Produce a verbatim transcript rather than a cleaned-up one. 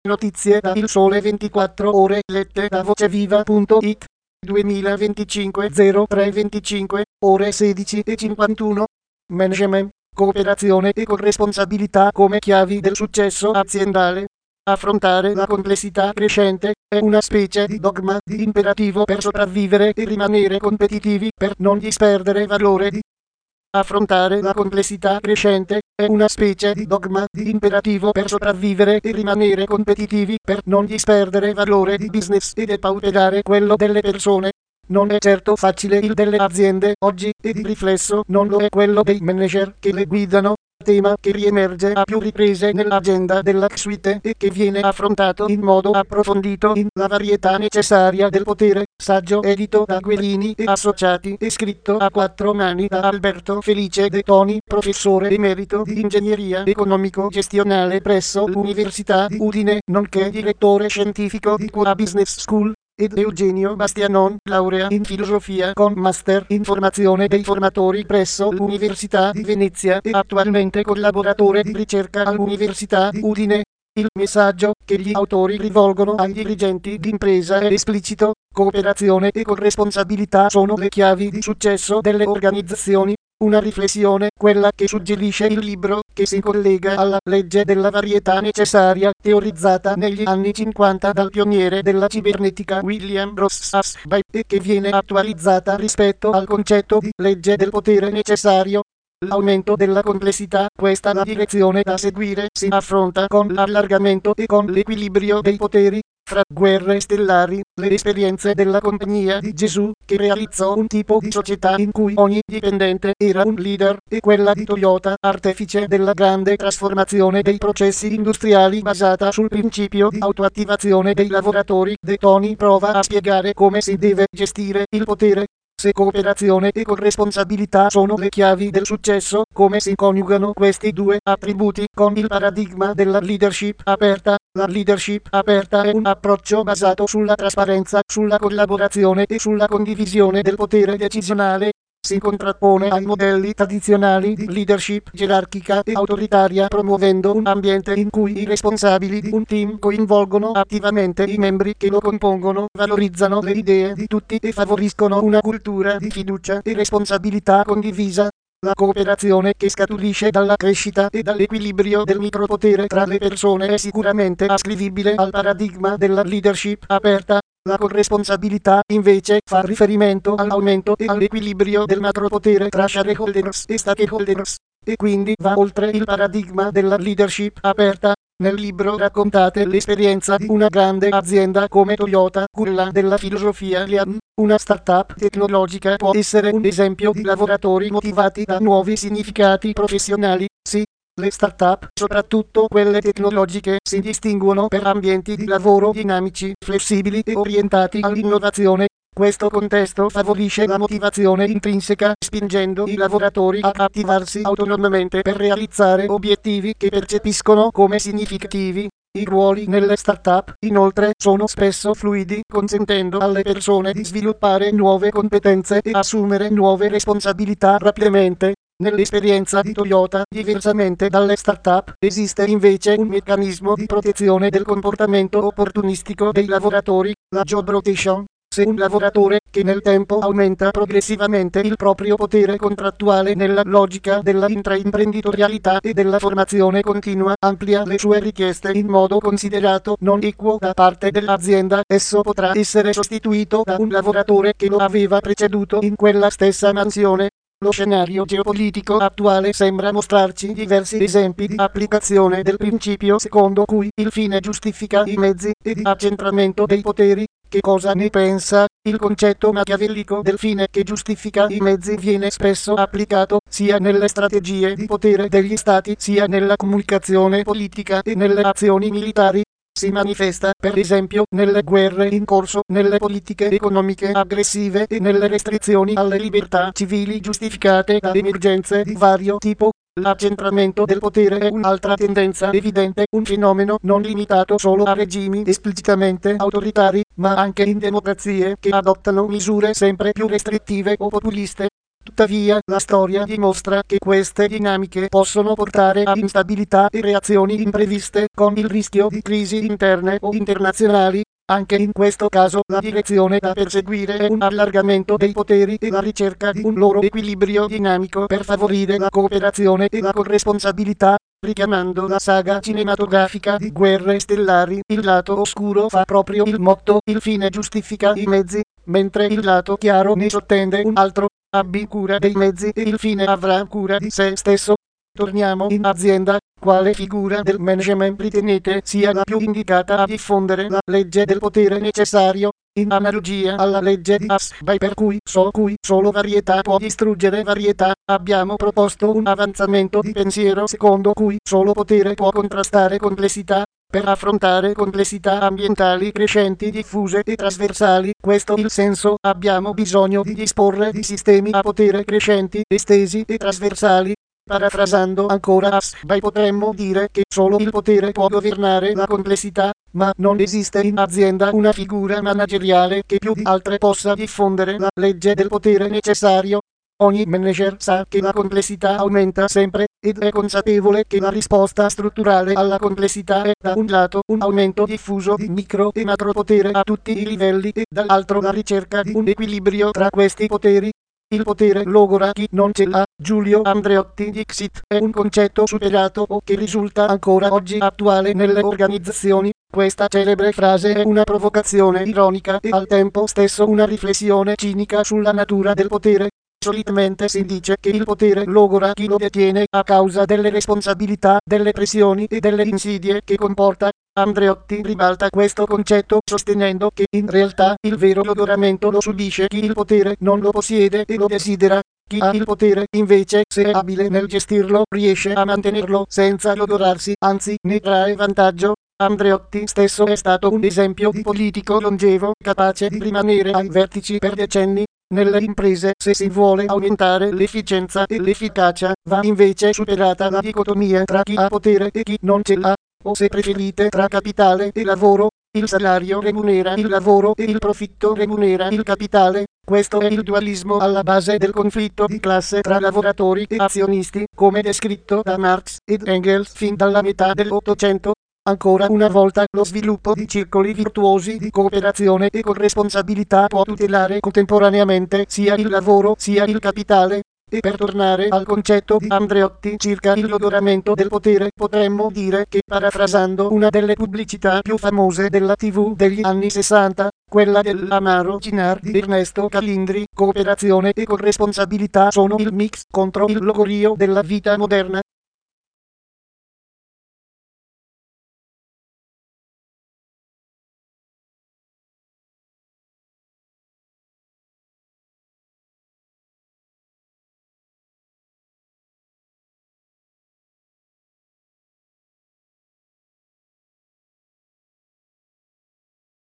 Notizie da Il Sole ventiquattro Ore lette da voceviva punto it duemilaventicinque zero tre venticinque ore sedici e cinquantuno. Management, cooperazione e corresponsabilità come chiavi del successo aziendale. Affrontare la complessità crescente è una specie di dogma di imperativo per sopravvivere e rimanere competitivi, per non disperdere valore di Affrontare la complessità crescente è una specie di dogma di imperativo per sopravvivere e rimanere competitivi, per non disperdere valore di business e depauperare quello delle persone. Non è certo facile il delle aziende oggi e di riflesso non lo è quello dei manager che le guidano, tema che riemerge a più riprese nell'agenda della Suite e che viene affrontato in modo approfondito in La varietà necessaria del potere, saggio edito da Guerini e Associati e scritto a quattro mani da Alberto Felice De Toni, professore emerito di ingegneria economico-gestionale presso l'Università di Udine, nonché direttore scientifico di Quora Business School, ed Eugenio Bastianon, laurea in filosofia con master in formazione dei formatori presso l'Università di Venezia e attualmente collaboratore di ricerca all'Università di Udine. Il messaggio che gli autori rivolgono ai dirigenti d'impresa è esplicito: cooperazione e corresponsabilità sono le chiavi di successo delle organizzazioni. Una riflessione, quella che suggerisce il libro, che si collega alla legge della varietà necessaria, teorizzata negli anni cinquanta dal pioniere della cibernetica William Ross-Ashby e che viene attualizzata rispetto al concetto di legge del potere necessario. L'aumento della complessità, questa la direzione da seguire, si affronta con l'allargamento e con l'equilibrio dei poteri. Fra guerre stellari, le esperienze della Compagnia di Gesù, che realizzò un tipo di società in cui ogni dipendente era un leader, e quella di Toyota, artefice della grande trasformazione dei processi industriali basata sul principio di autoattivazione dei lavoratori. De Toni prova a spiegare come si deve gestire il potere. Se cooperazione e corresponsabilità sono le chiavi del successo, come si coniugano questi due attributi con il paradigma della leadership aperta? La leadership aperta è un approccio basato sulla trasparenza, sulla collaborazione e sulla condivisione del potere decisionale. Si contrappone ai modelli tradizionali di leadership gerarchica e autoritaria, promuovendo un ambiente in cui i responsabili di un team coinvolgono attivamente i membri che lo compongono, valorizzano le idee di tutti e favoriscono una cultura di fiducia e responsabilità condivisa. La cooperazione che scaturisce dalla crescita e dall'equilibrio del micropotere tra le persone è sicuramente ascrivibile al paradigma della leadership aperta. La corresponsabilità, invece, fa riferimento all'aumento e all'equilibrio del macropotere tra shareholders e stakeholders, e quindi va oltre il paradigma della leadership aperta. Nel libro raccontate l'esperienza di una grande azienda come Toyota, quella della filosofia Lean. Una startup tecnologica può essere un esempio di lavoratori motivati da nuovi significati professionali. Sì, le startup, soprattutto quelle tecnologiche, si distinguono per ambienti di lavoro dinamici, flessibili e orientati all'innovazione. Questo contesto favorisce la motivazione intrinseca, spingendo i lavoratori a attivarsi autonomamente per realizzare obiettivi che percepiscono come significativi. I ruoli nelle startup, inoltre, sono spesso fluidi, consentendo alle persone di sviluppare nuove competenze e assumere nuove responsabilità rapidamente. Nell'esperienza di Toyota, diversamente dalle startup, esiste invece un meccanismo di protezione del comportamento opportunistico dei lavoratori, la job rotation. Se un lavoratore, che nel tempo aumenta progressivamente il proprio potere contrattuale nella logica della intraimprenditorialità e della formazione continua, amplia le sue richieste in modo considerato non equo da parte dell'azienda, esso potrà essere sostituito da un lavoratore che lo aveva preceduto in quella stessa mansione. Lo scenario geopolitico attuale sembra mostrarci diversi esempi di applicazione del principio secondo cui il fine giustifica i mezzi e di accentramento dei poteri. Che cosa ne pensa? Il concetto machiavellico del fine che giustifica i mezzi viene spesso applicato sia nelle strategie di potere degli stati sia nella comunicazione politica e nelle azioni militari. Si manifesta, per esempio, nelle guerre in corso, nelle politiche economiche aggressive e nelle restrizioni alle libertà civili giustificate da emergenze di vario tipo. L'accentramento del potere è un'altra tendenza evidente, un fenomeno non limitato solo a regimi esplicitamente autoritari, ma anche in democrazie che adottano misure sempre più restrittive o populiste. Tuttavia, la storia dimostra che queste dinamiche possono portare a instabilità e reazioni impreviste, con il rischio di crisi interne o internazionali. Anche in questo caso la direzione da perseguire è un allargamento dei poteri e la ricerca di un loro equilibrio dinamico per favorire la cooperazione e la corresponsabilità. Richiamando la saga cinematografica di Guerre Stellari, il lato oscuro fa proprio il motto "il fine giustifica i mezzi", mentre il lato chiaro ne sottende un altro: "Abbi cura dei mezzi e il fine avrà cura di se stesso". Torniamo in azienda. Quale figura del management ritenete sia la più indicata a diffondere la legge del potere necessario? In analogia alla legge di Ashby, per cui so cui solo varietà può distruggere varietà, abbiamo proposto un avanzamento di pensiero secondo cui solo potere può contrastare complessità. Per affrontare complessità ambientali crescenti, diffuse e trasversali, questo il senso, abbiamo bisogno di disporre di sistemi a potere crescenti, estesi e trasversali. Parafrasando ancora Ashby, potremmo dire che solo il potere può governare la complessità, ma non esiste in azienda una figura manageriale che più di altre possa diffondere la legge del potere necessario. Ogni manager sa che la complessità aumenta sempre, ed è consapevole che la risposta strutturale alla complessità è da un lato un aumento diffuso di micro e macro potere a tutti i livelli e dall'altro la ricerca di un equilibrio tra questi poteri. Il potere logora chi non ce l'ha. Giulio Andreotti Dixit è un concetto superato o che risulta ancora oggi attuale nelle organizzazioni. Questa celebre frase è una provocazione ironica e al tempo stesso una riflessione cinica sulla natura del potere. Solitamente si dice che il potere logora chi lo detiene a causa delle responsabilità, delle pressioni e delle insidie che comporta. Andreotti ribalta questo concetto sostenendo che in realtà il vero logoramento lo subisce chi il potere non lo possiede e lo desidera. Chi ha il potere, invece, se è abile nel gestirlo, riesce a mantenerlo senza logorarsi, anzi ne trae vantaggio. Andreotti stesso è stato un esempio di politico longevo, capace di rimanere ai vertici per decenni. Nelle imprese, se si vuole aumentare l'efficienza e l'efficacia, va invece superata la dicotomia tra chi ha potere e chi non ce l'ha, o se preferite tra capitale e lavoro. Il salario remunera il lavoro e il profitto remunera il capitale. Questo è il dualismo alla base del conflitto di classe tra lavoratori e azionisti, come descritto da Marx ed Engels fin dalla metà dell'Ottocento. Ancora una volta lo sviluppo di circoli virtuosi di cooperazione e corresponsabilità può tutelare contemporaneamente sia il lavoro sia il capitale. E per tornare al concetto di Andreotti circa il logoramento del potere, potremmo dire che, parafrasando una delle pubblicità più famose della tivù degli anni sessanta, quella dell'amaro Ginar di Ernesto Calindri, cooperazione e corresponsabilità sono il mix contro il logorio della vita moderna.